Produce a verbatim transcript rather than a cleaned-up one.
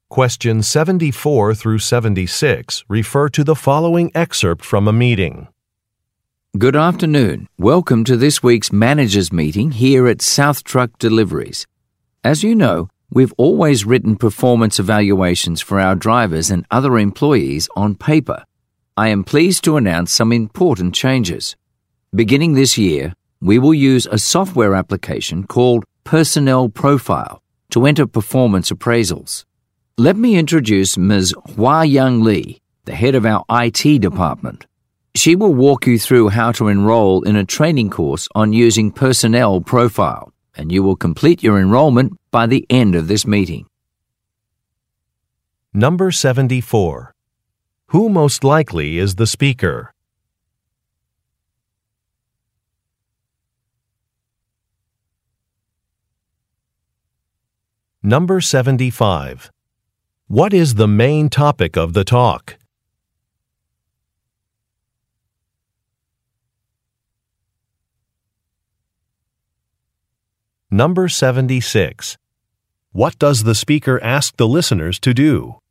Questions seventy-four through seventy-six refer to the following excerpt from a meeting. Good afternoon. Welcome to this week's managers meeting here at South Truck Deliveries. As you know, we've always written performance evaluations for our drivers and other employees on paper. I am pleased to announce some important changes. Beginning this year, we will use a software application called Personnel Profile to enter performance appraisals. Let me introduce Miz Hua Young Lee, the head of our I T department. She will walk you through how to enroll in a training course on using Personnel Profile, and you will complete your enrollment by the end of this meeting. Number seventy-four. Who most likely is the speaker? Number seventy-five. What is the main topic of the talk? Number seventy-six. What does the speaker ask the listeners to do?